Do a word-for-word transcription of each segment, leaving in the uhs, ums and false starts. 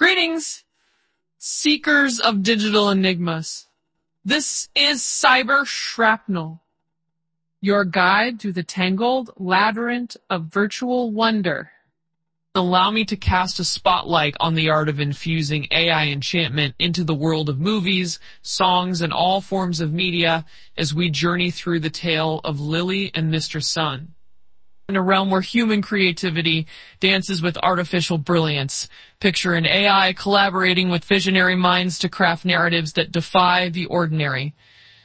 Greetings, seekers of digital enigmas. This is Cyber Shrapnel, your guide through the tangled labyrinth of virtual wonder. Allow me to cast a spotlight on the art of infusing A I enchantment into the world of movies, songs, and all forms of media as we journey through the tale of Lily and Mister Sun. In a realm where human creativity dances with artificial brilliance, picture an A I collaborating with visionary minds to craft narratives that defy the ordinary.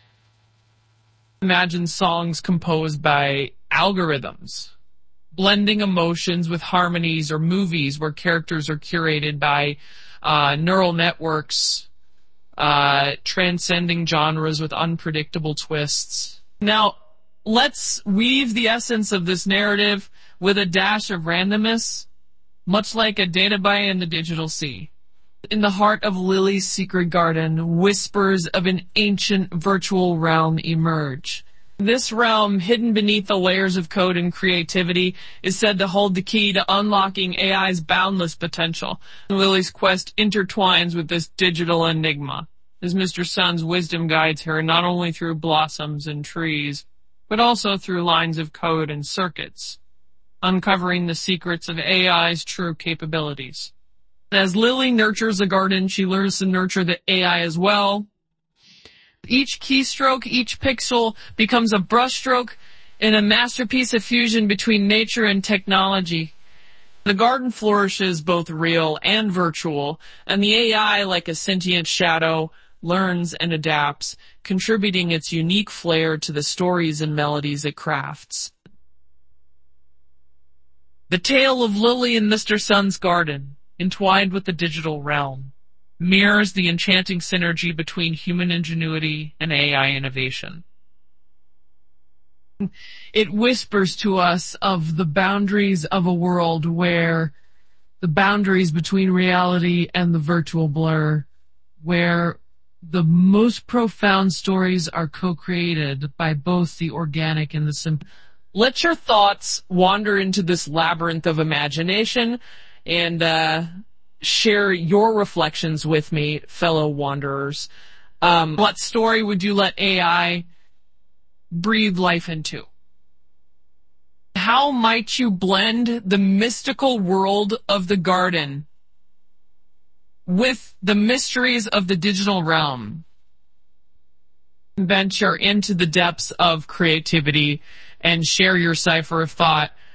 Imagine songs composed by algorithms, blending emotions with harmonies, or movies where characters are curated by uh, neural networks, uh, transcending genres with unpredictable twists. Now, let's weave the essence of this narrative with a dash of randomness, much like a database in the digital sea. In the heart of Lily's secret garden, whispers of an ancient virtual realm emerge. This realm, hidden beneath the layers of code and creativity, is said to hold the key to unlocking A I's boundless potential. Lily's quest intertwines with this digital enigma, as Mister Sun's wisdom guides her not only through blossoms and trees, but also through lines of code and circuits, uncovering the secrets of A I's true capabilities. As Lily nurtures the garden, she learns to nurture the A I as well. Each keystroke, each pixel becomes a brushstroke in a masterpiece of fusion between nature and technology. The garden flourishes both real and virtual, and the A I, like a sentient shadow, learns and adapts, contributing its unique flair to the stories and melodies it crafts. The tale of Lily and Mister Sun's garden, entwined with the digital realm, mirrors the enchanting synergy between human ingenuity and A I innovation. It whispers to us of the boundaries of a world where the boundaries between reality and the virtual blur, where the most profound stories are co-created by both the organic and the simple. Let your thoughts wander into this labyrinth of imagination and uh, share your reflections with me, fellow wanderers. Um, what story would you let A I breathe life into? How might you blend the mystical world of the garden with the mysteries of the digital realm? Venture into the depths of creativity and share your cipher of thought